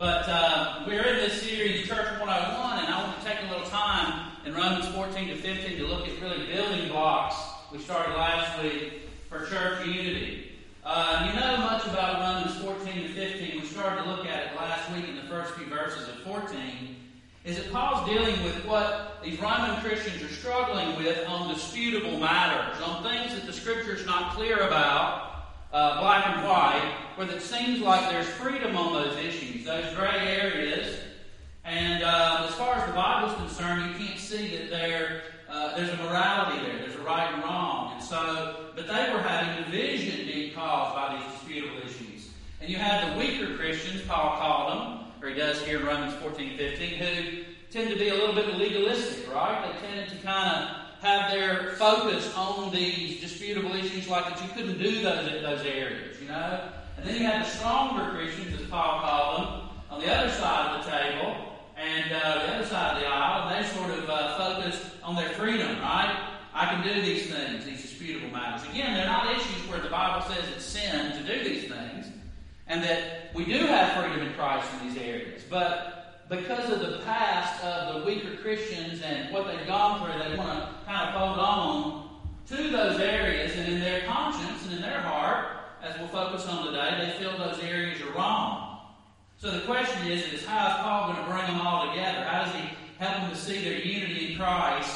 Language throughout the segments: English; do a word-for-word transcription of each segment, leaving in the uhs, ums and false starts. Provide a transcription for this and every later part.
But uh, we're in this series, Church one oh one, and I want to take a little time in Romans fourteen to fifteen to look at really building blocks we started last week for church unity. Uh, you know much about Romans fourteen to fifteen. We started to look at it last week in the first few verses of fourteen. Is that Paul's dealing with what these Roman Christians are struggling with on disputable matters, on things that the Scripture's not clear about, uh, black and white, where it seems like there's freedom on those issues, those gray areas. And uh, as far as the Bible's concerned, you can't see that there uh, there's a morality there, there's a right and wrong. And so, but they were having division being caused by these disputable issues. And you had the weaker Christians, Paul called them, or he does here in Romans fourteen fifteen, who tend to be a little bit legalistic, right? They tended to kind of have their focus on these disputable issues like that you couldn't do those in those areas, you know? And then you had the stronger Christians, as Paul called them, on the other side of the table, and uh, the other side of the aisle, and they sort of uh, focused on their freedom, right? I can do these things, these disputable matters. Again, they're not issues where the Bible says it's sin to do these things, and that we do have freedom in Christ in these areas. But because of the past of the weaker Christians and what they've gone through, they want to kind of hold on to those areas, and in their conscience and in their heart, as we'll focus on today, they feel those areas are wrong. So the question is, is how is Paul going to bring them all together? How does he help them to see their unity in Christ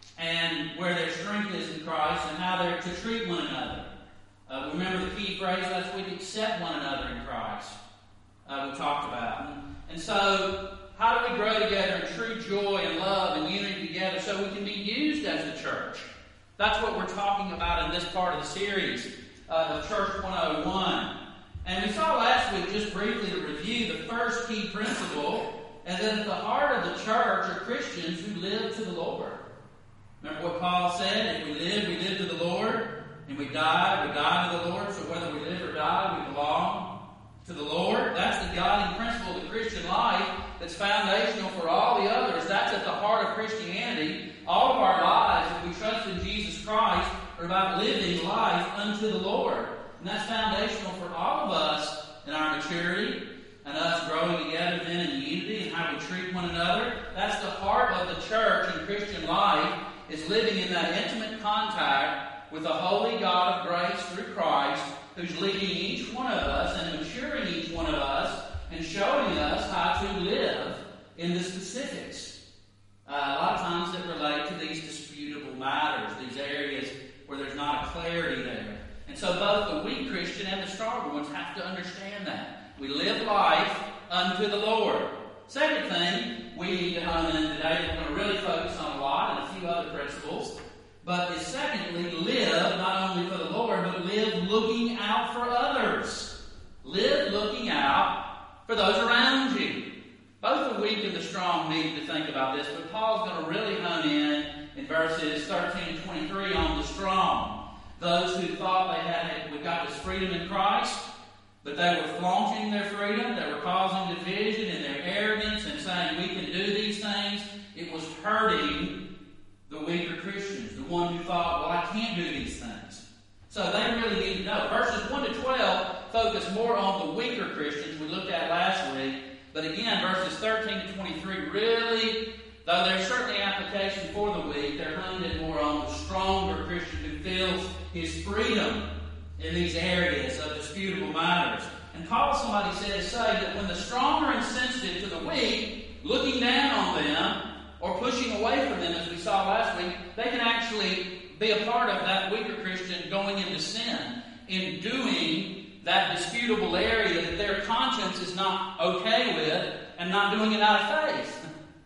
and where their strength is in Christ and how they're to treat one another? Uh, remember the key phrase last week, accept one another in Christ, uh, we talked about. And, and so, how do we grow together in true joy and love and unity together so we can be used as the church? That's what we're talking about in this part of the series, uh, of Church one oh one. And we saw last week, just briefly to review, the first key principle, and that at the heart of the church are Christians who live to the Lord. Remember what Paul said? If we live, we live to the Lord. And we die, we die to the Lord. So whether we live or die, we belong to the Lord. That's the guiding principle of the Christian life that's foundational for all the others. That's at the heart of Christianity. All of our lives, if we trust in Jesus Christ, are about living life unto the Lord. And that's foundational for all of us in our maturity and us growing together then in unity and how we treat one another. That's the heart of the church and Christian life, is living in that intimate contact with the holy God of grace through Christ, who's leading each one of us and maturing each one of us and showing us how to live in the specifics. Uh, a lot of times that relate to these disputable matters, these areas where there's not a clarity there. And so both the weak Christian and the stronger ones have to understand that. We live life unto the Lord. Second thing we need to hone in today, we're going to really focus on a lot and a few other principles, but is secondly, live not only for the Lord, but live looking out for others. Live looking out for those around you. Both the weak and the strong need to think about this, but Paul's going to really hone in in verses thirteen and twenty-three on the strong. Those who thought they had, we've got this freedom in Christ, but they were flaunting their freedom, they were causing division in their arrogance and saying we can do these things. It was hurting the weaker Christians, the one who thought, well, I can't do these things. So they really need to know. Verses one to twelve focus more on the weaker Christians we looked at last week. But again, verses thirteen to twenty-three really, though there's certainly application for the weak, they're honed in more on the stronger Christian who feels his freedom in these areas of disputable matters. And Paul, somebody said, say that when the strong are insensitive to the weak, looking down on them, or pushing away from them, as we saw last week, they can actually be a part of that weaker Christian going into sin, in doing that disputable area that their conscience is not okay with, and not doing it out of faith.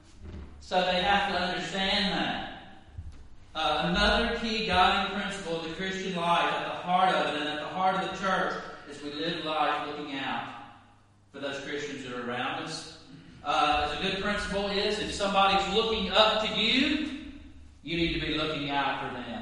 So they have to understand that. Uh, another key guiding principle of the Christian life, at the heart of it and at the heart of the church, is we live life looking out for those Christians that are around us. Uh, as a good principle is, if somebody's looking up to you, you need to be looking out for them.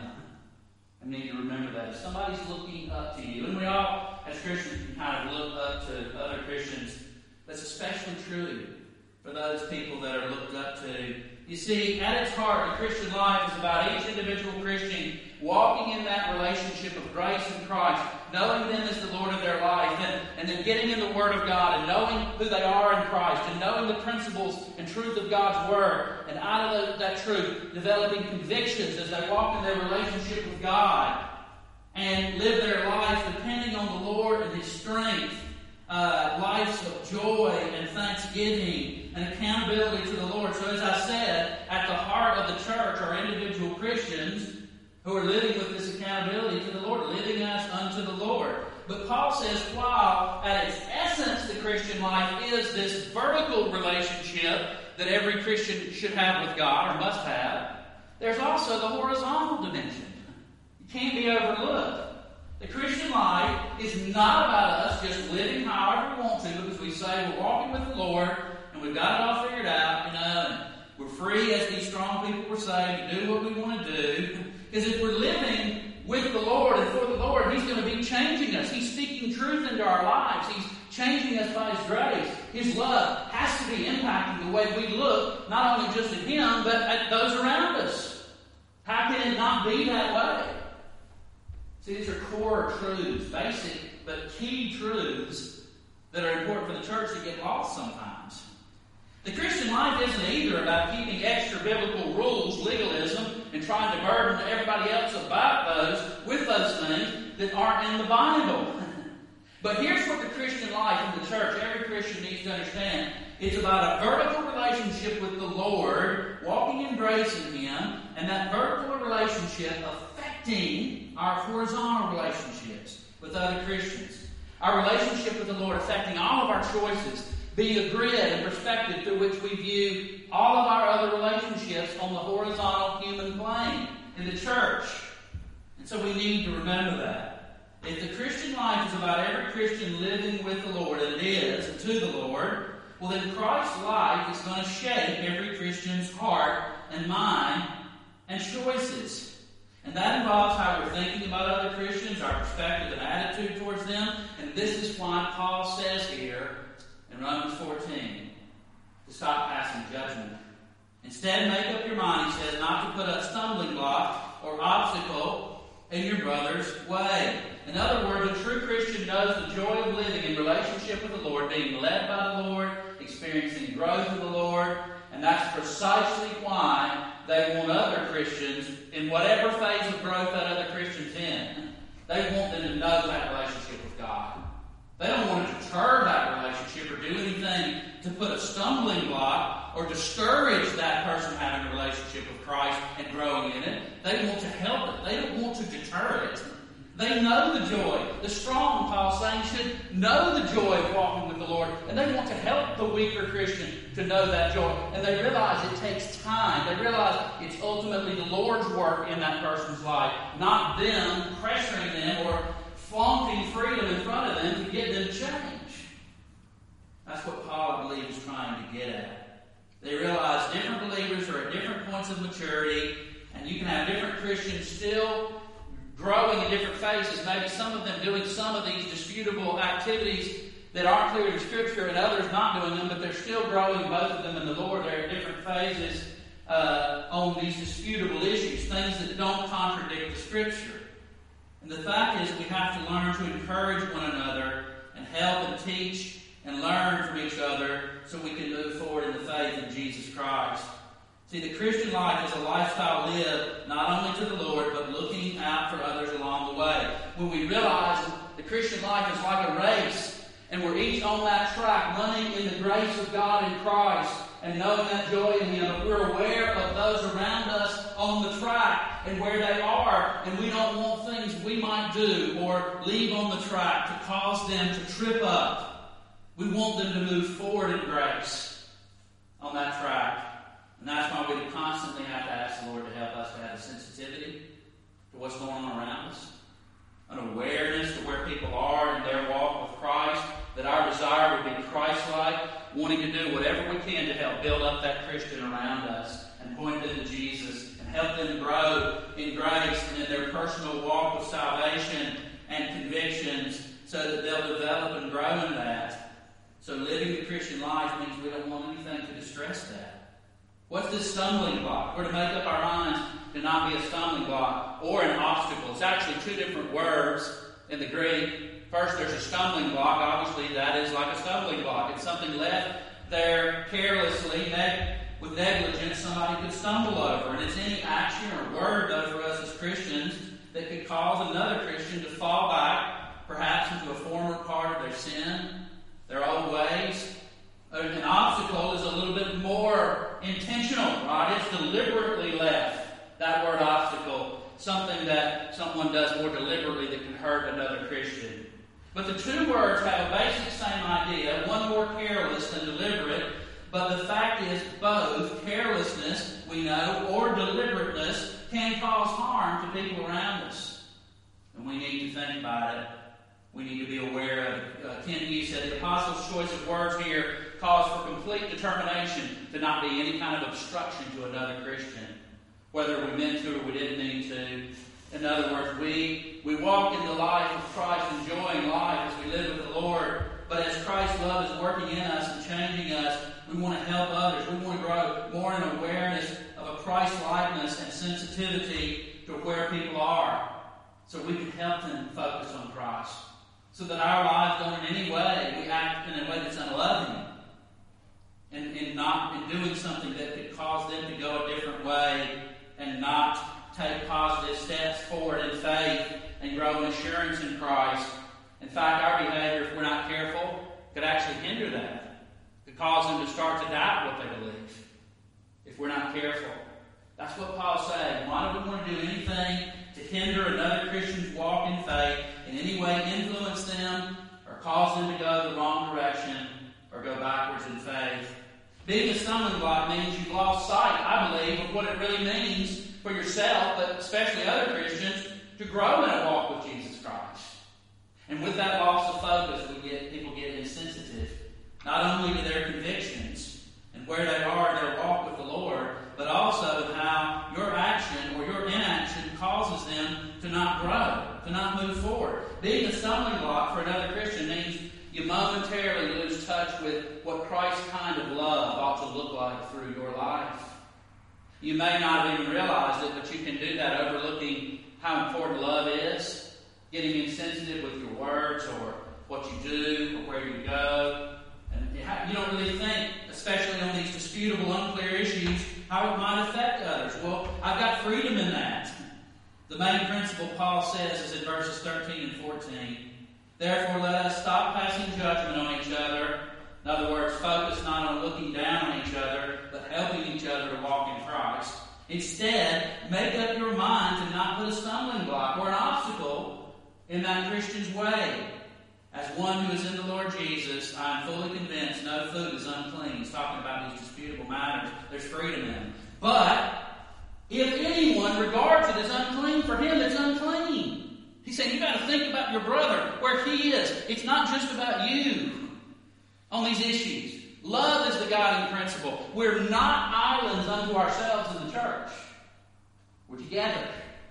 I need to remember that. If somebody's looking up to you, and we all, as Christians, can kind of look up to other Christians, that's especially true for those people that are looked up to You see, at its heart, the Christian life is about each individual Christian walking in that relationship of grace in Christ, knowing them as the Lord of their life, and, and then getting in the Word of God and knowing who they are in Christ, and knowing the principles and truth of God's Word, and out of that truth, developing convictions as they walk in their relationship with God, and live their lives depending on the Lord and His strength. Uh, lives of joy and thanksgiving and accountability to the Lord. So as I said, at the heart of the church are individual Christians who are living with this accountability to the Lord, living as unto the Lord. But Paul says, while at its essence the Christian life is this vertical relationship that every Christian should have with God, or must have, there's also the horizontal dimension. It can't be overlooked. The Christian life is not about us just living however we want to, because we say we're walking with the Lord and we've got it all figured out, you know, and we're free, as these strong people were saying, to do what we want to do. Because if we're living with the Lord and for the Lord, He's going to be changing us. He's speaking truth into our lives. He's changing us by His grace. His love has to be impacting the way we look, not only just at Him, but at those around us. How can it not be that way? See, these are core truths, basic but key truths that are important for the church that get lost sometimes. The Christian life isn't either about keeping extra biblical rules, legalism, and trying to burden everybody else about those with those things that aren't in the Bible. But here's what the Christian life in the church, every Christian needs to understand. It's about a vertical relationship with the Lord, walking in grace in Him, and that vertical relationship affecting our horizontal relationships with other Christians. Our relationship with the Lord affecting all of our choices, being a grid and perspective through which we view all of our other relationships on the horizontal human plane in the church. And so we need to remember that. If the Christian life is about every Christian living with the Lord, and it is, and to the Lord, well then Christ's life is going to shape every Christian's heart and mind and choices. And that involves how we're thinking about other Christians, our perspective and attitude towards them. And this is why Paul says here in Romans fourteen to stop passing judgment. Instead, make up your mind, he says, not to put a stumbling block or obstacle in your brother's way. In other words, a true Christian knows the joy of living in relationship with the Lord, being led by the Lord, experiencing growth in the Lord, and that's precisely why they want other Christians, in whatever phase of growth that other Christian's in, they want them to know that relationship with God. They don't want to deter that relationship or do anything to put a stumbling block or discourage that person having a relationship with Christ and growing in it. They want to help it. They don't want to deter it. They know the joy. The strong, Paul's saying, should know the joy of walking with the Lord. And they want to help the weaker Christian to know that joy. And they realize it takes time. They realize it's ultimately the Lord's work in that person's life, not them pressuring them or flaunting freedom in front of them to get them to change. That's what Paul, I believe, is trying to get at. They realize different believers are at different points of maturity, and you can have different Christians still growing in different phases, maybe some of them doing some of these disputable activities that aren't clear in Scripture and others not doing them, but they're still growing, both of them in the Lord. They're at different phases uh, on these disputable issues, things that don't contradict the Scripture. And the fact is that we have to learn to encourage one another and help and teach and learn from each other so we can move forward in the faith in Jesus Christ. See, the Christian life is a lifestyle lived not only to the Lord, but looking out for others along the way. When we realize the Christian life is like a race, and we're each on that track, running in the grace of God in Christ, and knowing that joy in Him, if we're aware of those around us on the track and where they are, and we don't want things we might do or leave on the track to cause them to trip up. We want them to move forward in grace on that track. And that's why we constantly have to ask the Lord to help us to have a sensitivity to what's going on around us, an awareness to where people are in their walk with Christ, that our desire would be Christ-like, wanting to do whatever we can to help build up that Christian around us and point them to Jesus and help them grow in grace and in their personal walk with salvation and convictions so that they'll develop and grow in that. So living the Christian life means we don't want anything to distress that. What's this stumbling block? We're to make up our minds to not be a stumbling block or an obstacle. It's actually two different words in the Greek. First, there's a stumbling block. Obviously, that is like a stumbling block. It's something left there carelessly, neg- with negligence, somebody could stumble over. And it's any action or word, though, for us as Christians that could cause another Christian to fall back, perhaps into a former part of their sin, their old ways. An obstacle is a little bit more intentional, right? It's deliberately left. That word obstacle, something that someone does more deliberately that can hurt another Christian. But the two words have a basic same idea, one more careless than deliberate, but the fact is both carelessness, we know, or deliberateness can cause harm to people around us. And we need to think about it. We need to be aware of it. Uh, Ken Hughes said the Apostles' choice of words here calls for complete determination to not be any kind of obstruction to another Christian, whether we meant to or we didn't mean to. In other words, we, we walk in the life of Christ, enjoying life as we live with the Lord, but as Christ's love is working in us and changing us, we want to help others. We want to grow more in awareness of a Christ-likeness and sensitivity to where people are, so we can help them focus on Christ. So that our lives don't in any way, we act in a way that's unloving. And, and not in doing something that could cause them to go a different way and not take positive steps forward in faith and grow in assurance in Christ. In fact, our behavior, if we're not careful, could actually hinder that. Could cause them to start to doubt what they believe if we're not careful. That's what Paul's saying. Why do we want to do anything to hinder another Christian's walk in faith, in any way influence them or cause them to go the wrong direction or go backwards in faith? Being a stumbling block means you've lost sight, I believe, of what it really means for yourself, but especially other Christians, to grow in a walk with Jesus Christ. And with that loss of focus, we get people get insensitive, not only to their convictions and where they are in their walk with the Lord, but also how your action or your inaction causes them to not grow, to not move forward. Being a stumbling block for another Christian means you momentarily lose touch with what Christ's kind of love ought to look like through your life. You may not have even realized it, but you can do that overlooking how important love is, getting insensitive with your words or what you do or where you go. And you don't really think, especially on these disputable, unclear issues, how it might affect others. Well, I've got freedom in that. The main principle Paul says is in verses thirteen and fourteen. Therefore, let us stop passing judgment on each other. In other words, focus not on looking down on each other, but helping each other to walk in Christ. Instead, make up your mind to not put a stumbling block or an obstacle in that Christian's way. As one who is in the Lord Jesus, I am fully convinced no food is unclean. He's talking about these disputable matters. There's freedom in them. But if anyone regards it as unclean, for him it's unclean. He's saying, you've got to think about your brother, where he is. It's not just about you on these issues. Love is the guiding principle. We're not islands unto ourselves in the church. We're together.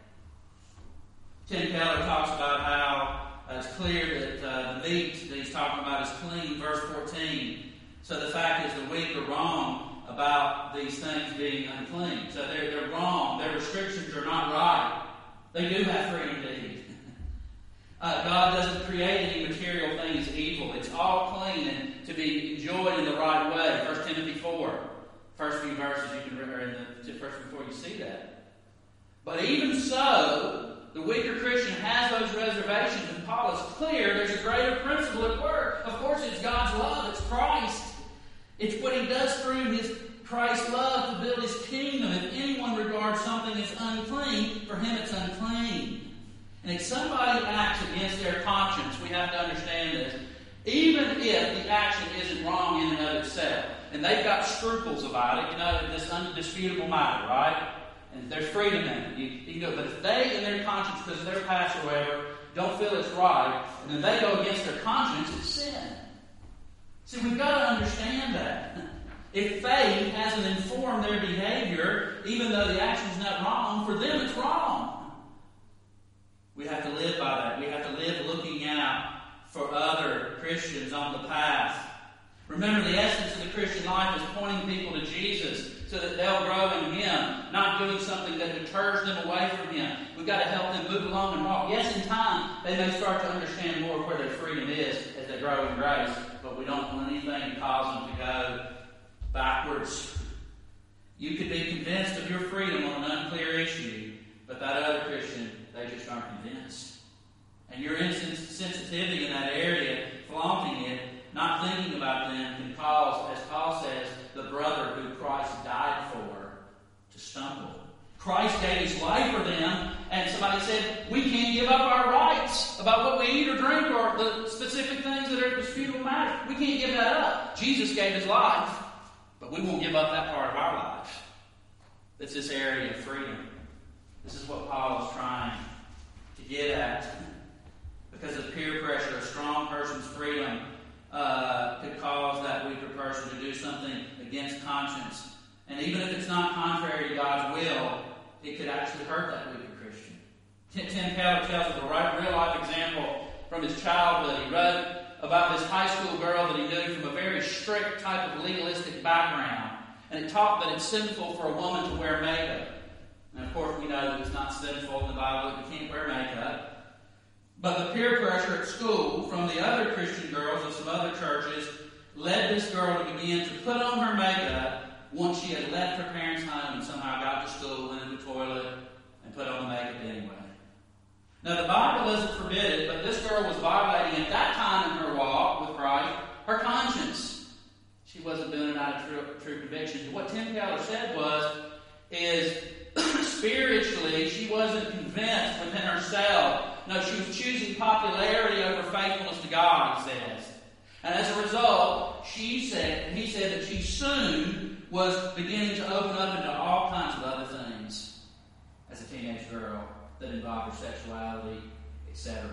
Tim Keller talks about how uh, it's clear that uh, the meat that he's talking about is clean, verse fourteen. So the fact is the weak are wrong about these things being unclean. So they're, they're wrong. Their restrictions are not right. They do have freedom to eat. Uh, God doesn't create any material thing as evil. It's all clean and to be enjoyed in the right way. First Timothy four. First few verses you can read, in the first before you see that. But even so, the weaker Christian has those reservations, and Paul is clear there's a greater principle at work. Of course, it's God's love. It's Christ. It's what he does through his Christ's love to build his kingdom. If anyone regards something as unclean, for him it's unclean. And if somebody acts against their conscience, we have to understand this. Even if the action isn't wrong in and of itself, and they've got scruples about it, you know, this undisputable matter, right? And there's freedom in it. You, you know, but if they, in their conscience, because of their past or whatever, don't feel it's right, and then they go against their conscience, it's sin. See, we've got to understand that. If faith hasn't informed their behavior, even though the action's not wrong, for them it's wrong. We have to live by that. We have to live looking out for other Christians on the path. Remember, the essence of the Christian life is pointing people to Jesus. so that they'll grow in Him, not doing something that deters them away from Him. We've got to help them move along and walk. Yes, in time, they may start to understand more of where their freedom is as they grow in grace, but we don't want anything to cause them to go backwards. You could be convinced of your freedom on an unclear issue, but that other Christian, they just aren't convinced. And your insensitivity in that area, flaunting it, not thinking about them, can cause, as Paul says, the brother who Christ died for to stumble. Christ gave His life for them, and somebody said, we can't give up our rights about what we eat or drink or the specific things that are disputable matters. We can't give that up. Jesus gave His life, but we won't give up that part of our life. It's this area of freedom. This is what Paul is trying to get at. Because of peer pressure, a strong person's freedom uh, could cause that weaker person to do something against conscience. And even if it's not contrary to God's will, it could actually hurt that weaker Christian. Tim Keller tells us a right, real-life example from his childhood. He wrote about this high school girl that he knew from a very strict type of legalistic background. And it taught that it's sinful for a woman to wear makeup. And of course, we know that it's not sinful in the Bible that you can't wear makeup. But the peer pressure at school from the other Christian girls of some other churches led this girl to begin to put on her makeup once she had left her parents' home and somehow got to school, went in the toilet, and put on the makeup anyway. Now, the Bible doesn't forbid it, but this girl was violating at that time in her walk with Christ her conscience. She wasn't doing it out of true, true conviction. What Tim Keller said was, is spiritually, she wasn't convinced within herself. No, she was choosing popularity over faithfulness to God, he says. And as a result, she said, he said that she soon was beginning to open up into all kinds of other things as a teenage girl that involved her sexuality, et cetera.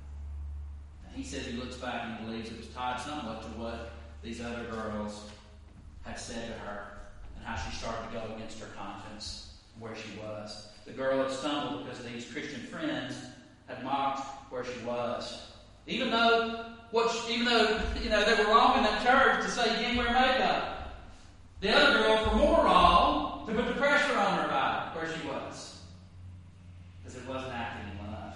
And he says he looks back and he believes it was tied somewhat to what these other girls had said to her and how she started to go against her conscience and where she was. The girl had stumbled because these Christian friends had mocked where she was. Even though, what she, even though you know, they were wrong in that church to say you can't wear makeup. The other girls were more wrong to put the pressure on her about where she was. Because it wasn't acting in love.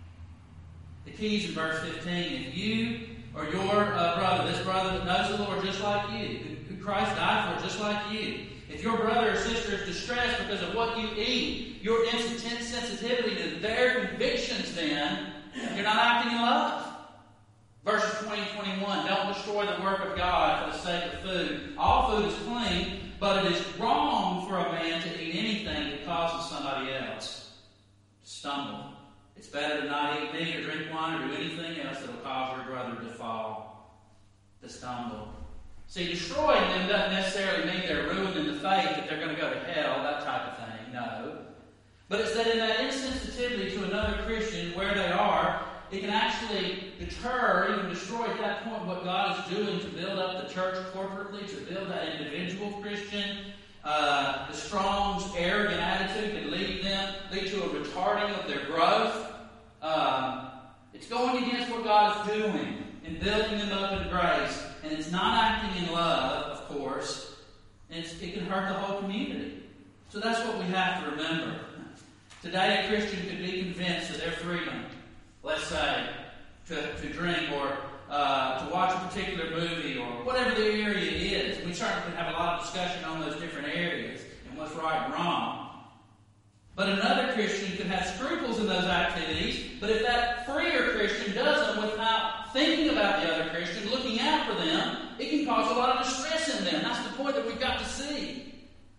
The key's in verse fifteen. If you or your uh, brother, this brother that knows the Lord just like you, who, who Christ died for just like you, if your brother or sister is distressed because of what you eat, your insensitivity to their convictions then, you're not acting in love. Verses twenty and twenty-one, don't destroy the work of God for the sake of food. All food is clean, but it is wrong for a man to eat anything that causes somebody else to stumble. It's better to not eat meat or drink wine or do anything else that will cause your brother to fall, to stumble. See, destroying them doesn't necessarily mean they're ruined in the faith, that they're going to go to hell, that type of thing. No. But it's that in that insensitivity to another Christian, where they are, it can actually deter, even destroy at that point what God is doing to build up the church corporately, to build that individual Christian. Uh, the Strong's arrogant attitude can lead them, lead to a retarding of their growth. Um, it's going against what God is doing in building them up in grace. And it's not acting in love, of course. And it's, it can hurt the whole community. So that's what we have to remember. Today, a Christian could be convinced of their freedom, let's say, to, to drink or uh, to watch a particular movie or whatever the area is. We certainly can have a lot of discussion on those different areas and what's right and wrong. But another Christian could have scruples in those activities, but if that freer Christian does them without thinking about the other Christian, looking out for them, it can cause a lot of distress in them. That's the point that we've got to see,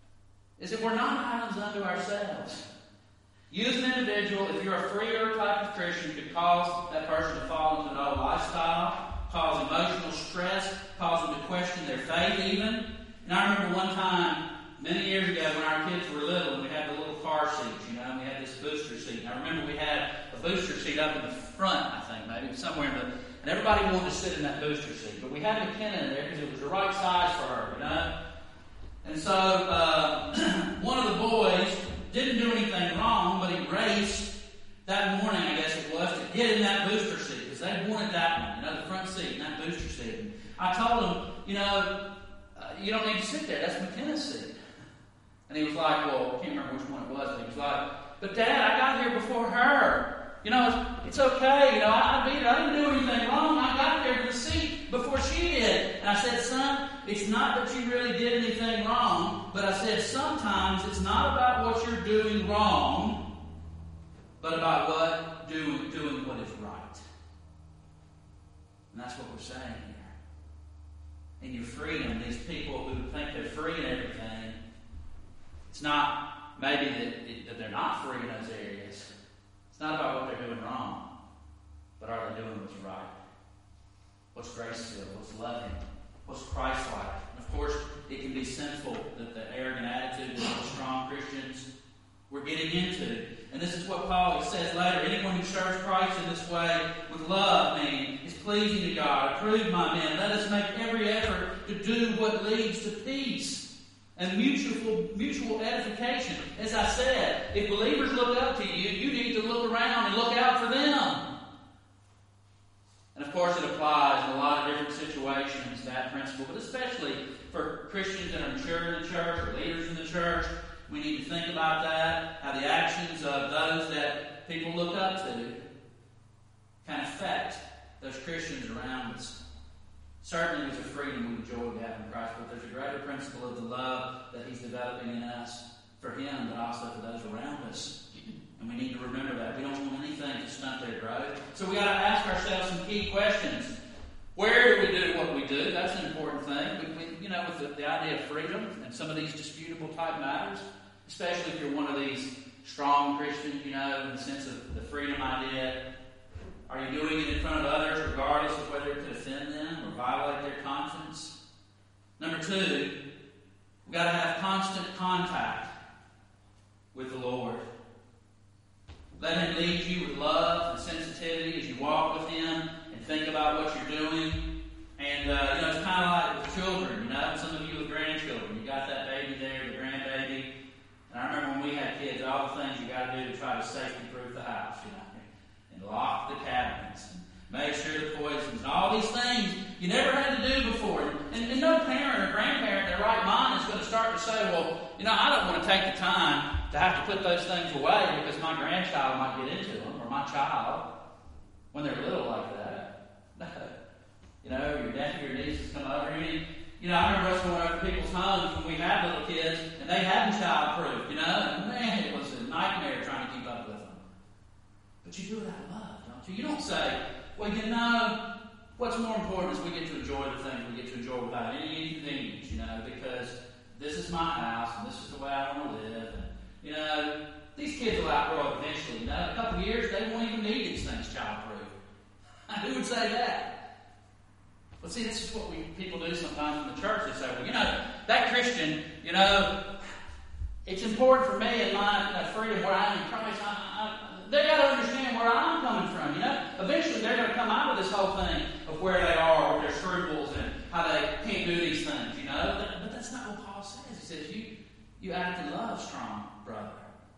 is that we're not islands unto ourselves. You as an individual, if you're a freer type of Christian, could cause that person to fall into an old lifestyle, cause emotional stress, cause them to question their faith even. And I remember one time, many years ago, when our kids were little, and we had the little car seats, you know, and we had this booster seat. And I remember we had a booster seat up in the front, I think, maybe, somewhere in the... And everybody wanted to sit in that booster seat. But we had McKenna in there because it was the right size for her, you know. And so, uh, one of the boys didn't do anything wrong, but he raced that morning, I guess it was, to get in that booster seat. Because they wanted that one, you know, the front seat, and that booster seat. And I told him, you know, uh, you don't need to sit there. That's McKenna's seat. And he was like, well, I can't remember which one it was, but he was like, but Dad, I got here before her. You know, it's, it's okay. You know, I, I beat her. I didn't do anything wrong. I got there to the seat before she did. And I said, son, it's not that you really did anything wrong, but I said, sometimes it's not about what you're doing wrong, but about what doing, doing what is right. And that's what we're saying here. In your freedom, these people who think they're free in everything, it's not maybe that, that they're not free in those areas. It's not about what they're doing wrong, but are they doing what's right? What's grace-filled? What's loving? What's Christ-like? And of course, it can be sinful that the arrogant attitude that the strong Christians we're getting into. And this is what Paul says later. Anyone who serves Christ in this way with love, meaning, is pleasing to God. Approve, my men. Let us make every effort to do what leads to peace and mutual mutual edification. As I said, if believers look up to you, you need to look around and look out for them. And of course, it applies in a lot of different situations, that principle, but especially for Christians that are mature in the church or leaders in the church. We need to think about that, how the actions of those that people look up to can affect those Christians around us. Certainly there's a freedom we enjoy we have in Christ, but there's a greater principle of the love that He's developing in us for Him, but also for those around us. And we need to remember that. We don't want anything to stunt their growth. So we got to ask ourselves some key questions. Where do we do what we do? That's an important thing. We, we, you know, with the, the idea of freedom and some of these disputable type matters, especially if you're one of these strong Christians, you know, in the sense of the freedom idea. Are you doing it in front of others regardless of whether it could offend them or violate their conscience? Number two, we've got to have constant contact with the Lord. Let Him lead you with love and sensitivity as you walk with Him and think about what you're doing. And, uh, you know, it's kind of like with children, you know, some of you with grandchildren. You got that baby there, the grandbaby. And I remember when we had kids, all the things you got to do to try to safety-proof the house, you know. And lock the cabinets, and make sure the poisons, and all these things you never had to do before. And, and no parent or grandparent in their right mind is going to start to say, well, you know, I don't want to take the time to have to put those things away because my grandchild might get into them, or my child, when they're little like that. No. You know, your nephew or nieces come over. I mean, you know, I remember us going over to people's homes when we had little kids, and they hadn't child-proofed, you know, and man, it was a nightmare trying to keep up with them. But you do it out of love, don't you? You don't say, well, you know, what's more important is we get to enjoy the things we get to enjoy without any inconvenience, you know, because this is my house and this is the way I want to live. And, you know, these kids will outgrow it eventually. You know, in a couple of years, they won't even need these things child-proof. Who would say that? But see, this is what we people do sometimes in the church. They say, well, you know, that Christian, you know, it's important for me in my uh, freedom where I am in Christ. I, I, They've got to understand where I'm coming from, you know. Eventually they're going to come out of this whole thing of where they are with their scruples and how they can't do these things, you know. But that's not what Paul says. He says, you, you act in love, strong brother.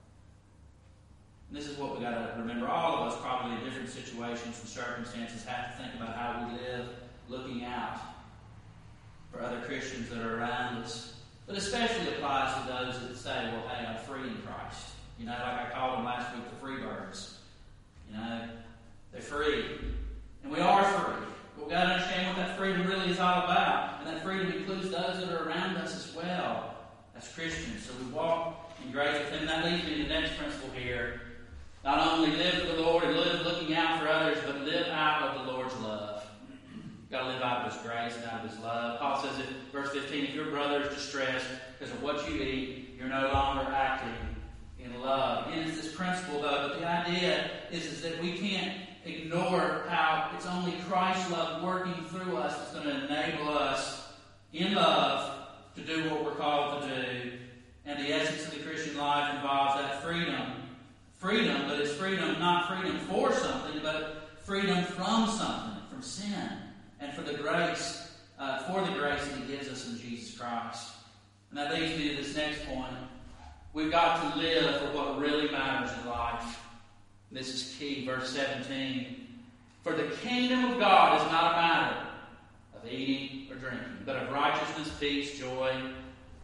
And this is what we've got to remember. All of us, probably in different situations and circumstances, have to think about how we live, looking out for other Christians that are around us. But especially applies to those that say, well, hey, I'm free in Christ. You know, like I called them last week, the free birds. You know, they're free. And we are free. But we've got to understand what that freedom really is all about. And that freedom includes those that are around us as well as Christians. So we walk in grace with Him. That leads me to the next principle here. Not only live for the Lord and live looking out for others, but live out of the Lord's love. You've got to live out of His grace and out of His love. Paul says in verse fifteen, if your brother is distressed because of what you eat, you're no longer acting in love. Again, it's this principle, though, but the idea is, is that we can't ignore how it's only Christ's love working through us that's going to enable us in love to do what we're called to do. And the essence of the Christian life involves that freedom. Freedom, but it's freedom, not freedom for something, but freedom from something, from sin, and for the grace, uh, for the grace that He gives us in Jesus Christ. And that leads me to this next point. We've got to live for what really matters in life. This is key, verse seventeen. For the kingdom of God is not a matter of eating or drinking, but of righteousness, peace, joy, and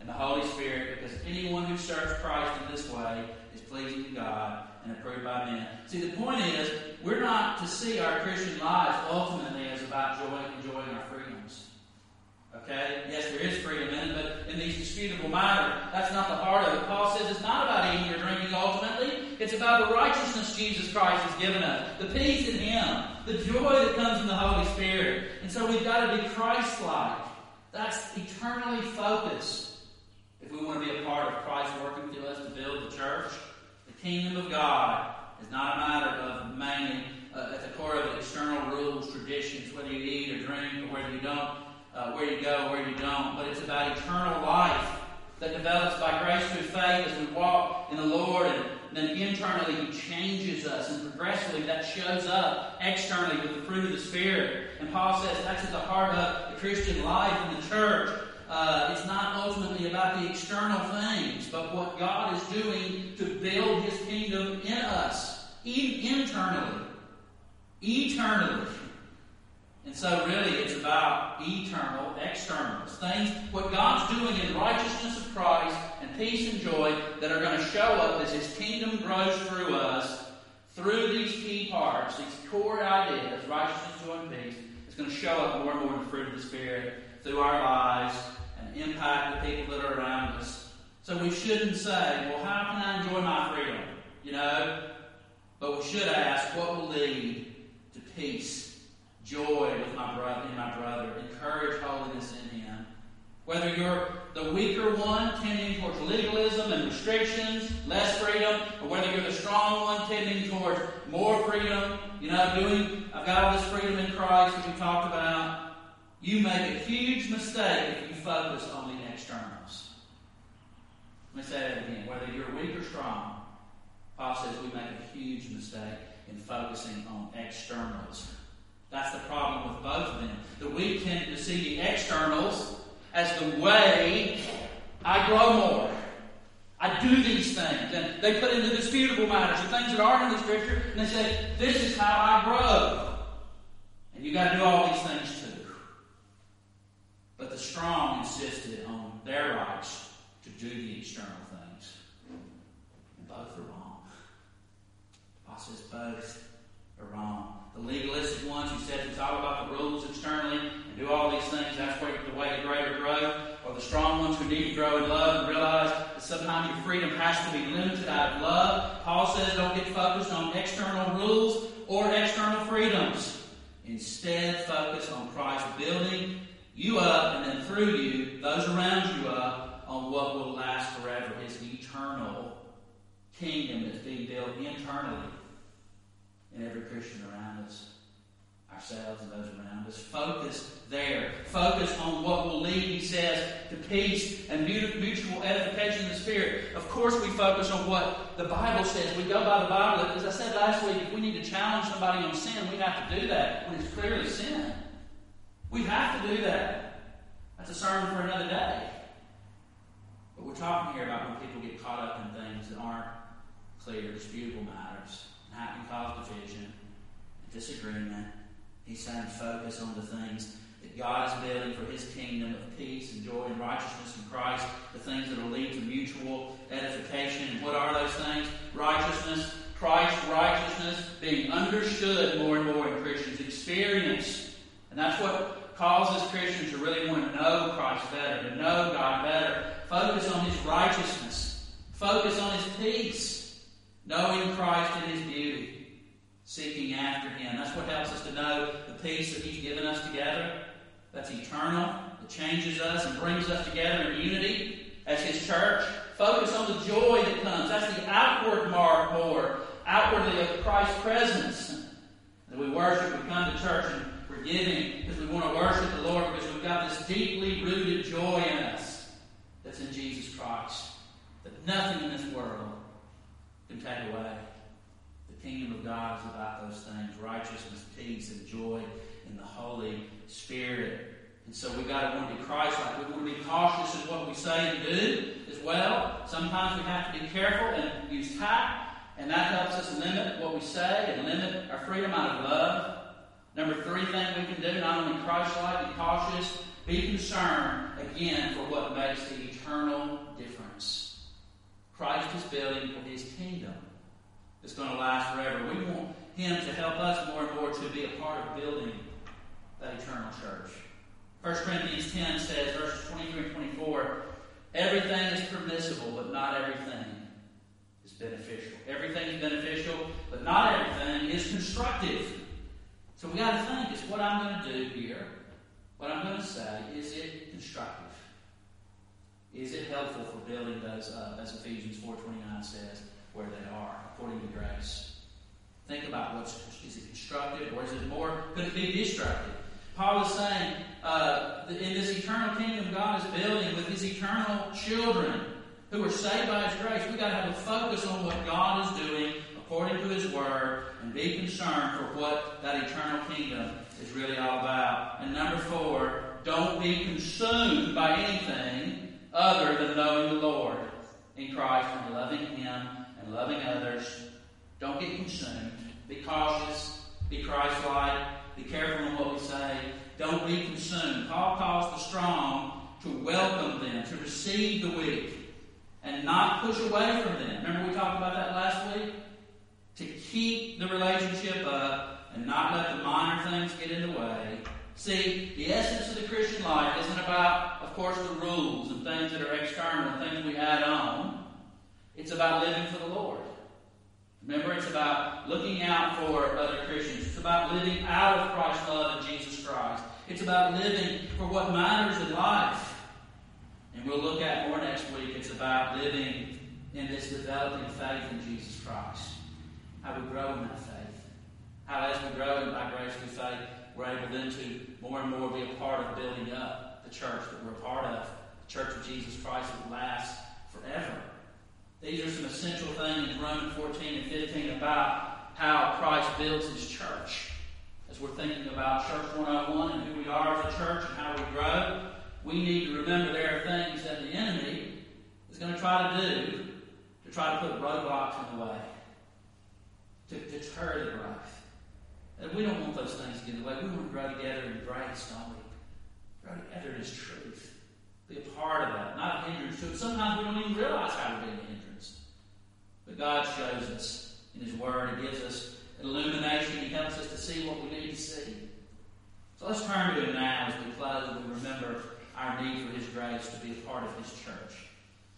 and the Holy Spirit, because anyone who serves Christ in this way is pleasing to God and approved by men. See, the point is, we're not to see our Christian lives ultimately as about joy, enjoying our freedoms. Okay? Yes, there is freedom in it, but in these disputable matters, that's not the heart of it. Paul says it's not about eating or drinking ultimately. It's about the righteousness Jesus Christ has given us, the peace in Him, the joy that comes from the Holy Spirit. And so we've got to be Christ-like. That's eternally focused. If we want to be a part of Christ working through us to build the church, the kingdom of God is not a matter of mainly uh, at the core of it, external rules, traditions, whether you eat or drink or whether you don't, uh, where you go, where you don't. But it's about eternal life that develops by grace through faith as we walk in the Lord, and then internally He changes us, and progressively that shows up externally with the fruit of the Spirit. And Paul says that's at the heart of the Christian life in the church. Uh, it's not ultimately about the external things, but what God is doing to build His kingdom in us, even internally, eternally. And so really it's about eternal externals. Things, what God's doing in righteousness of Christ and peace and joy that are going to show up as His kingdom grows through us, through these key parts, these core ideas, righteousness, joy, and peace. It's going to show up more and more in the fruit of the Spirit through our lives and impact the people that are around us. So we shouldn't say, well, how can I enjoy my freedom? You know? But we should ask, what will lead to peace, joy with my brother, in my brother, encourage holiness in him? Whether you're the weaker one, tending towards legalism and restrictions, less freedom, or whether you're the strong one, tending towards more freedom, you know, doing, I've got all this freedom in Christ that we talked about, you make a huge mistake if you focus on the externals. Let me say that again. Whether you're weak or strong, Paul says we make a huge mistake in focusing on externals. That's the problem with both of them. That we tend to see the externals as the way I grow more. I do these things. And they put into disputable matters, the things that are in the Scripture, and they say, this is how I grow. And you've got to do all these things too. But the strong insisted on their rights to do the external things. And both are wrong. Paul says both are wrong. The legalistic ones who said it's all about the rules externally and do all these things, that's where the way to greater growth. Or the strong ones who need to grow in love and realize that sometimes your freedom has to be limited out of love. Paul says don't get focused on external rules or external freedoms. Instead, focus on Christ building you up, and then through you, those around you up, on what will last forever, His eternal kingdom that's being built internally in every Christian around us, ourselves and those around us. Focus there. Focus on what will lead, he says, to peace and mutual edification in the Spirit. Of course we focus on what the Bible says. We go by the Bible. As I said last week, if we need to challenge somebody on sin, we have to do that when it's clearly sin. We have to do that. That's a sermon for another day. But we're talking here about when people get caught up in things that aren't clear, disputable matters, and how it can cause division and disagreement. He's saying focus on the things that God is building for His kingdom of peace and joy and righteousness in Christ, the things that will lead to mutual edification. And what are those things? Righteousness, Christ's righteousness being understood more and more in Christians' experience. And that's what causes Christians to really want to know Christ better, to know God better. Focus on His righteousness. Focus on His peace. Knowing Christ in His beauty. Seeking after Him. That's what helps us to know the peace that He's given us together. That's eternal. It changes us and brings us together in unity as His church. Focus on the joy that comes. That's the outward mark more. Outwardly of Christ's presence. That we worship, we come to church and we're giving because we want to worship the Lord, because we've got this deeply rooted joy in us that's in Jesus Christ. That nothing in this world can take away. The kingdom of God is about those things: righteousness, peace, and joy in the Holy Spirit. And so we've got to want to be Christ-like. We want to be cautious in what we say and do as well. Sometimes we have to be careful and use tact, and that helps us limit what we say and limit our freedom out of love. Number three thing we can do, not only Christ-like, be cautious Be concerned, again, for what makes the eternal difference. Christ is building for his kingdom. It's going to last forever. We want him to help us more and more to be a part of building that eternal church. First Corinthians ten says, verses twenty-three and twenty-four, everything is permissible, but not everything is beneficial. Everything is beneficial, but not everything is constructive. So we got to think, is what I'm going to do here, what I'm going to say, is it constructive? Is it helpful for building those up, as Ephesians four twenty-nine says, where they are, according to grace? Think about what's, is it constructive, or is it more, could it be destructive? Paul is saying, uh, that in this eternal kingdom God is building with his eternal children who are saved by his grace, we've got to have a focus on what God is doing according to his word and be concerned for what that eternal kingdom is really all about. And number four, don't be consumed by anything other than knowing the Lord in Christ and loving him and loving others. Don't get consumed. Be cautious. Be Christ-like. Be careful in what we say. Don't be consumed. Paul calls the strong to welcome them, to receive the weak, and not push away from them. Remember we talked about that last week? To keep the relationship up and not let the minor things get in the way. See, the essence of the Christian life isn't about, of course, the rules and things that are external and things we add on. It's about living for the Lord. Remember, it's about looking out for other Christians. It's about living out of Christ's love in Jesus Christ. It's about living for what matters in life. And we'll look at more next week. It's about living in this developing faith in Jesus Christ. How we grow in that faith. How as we grow in by grace through faith, we're able then to more and more be a part of building up the church that we're a part of. The church of Jesus Christ that lasts forever. These are some essential things in Romans fourteen and fifteen about how Christ builds his church. As we're thinking about Church one oh one and who we are as a church and how we grow, we need to remember there are things that the enemy is going to try to do to try to put roadblocks in the way, to deter the growth. And we don't want those things to get in the way. We want to grow together in grace, don't we? Grow together in his truth. Be a part of that, not a hindrance to it. Sometimes we don't even realize how to be a hindrance. But God shows us in his word. He gives us illumination. He helps us to see what we need to see. So let's turn to him now as we close and we remember our need for his grace to be a part of his church.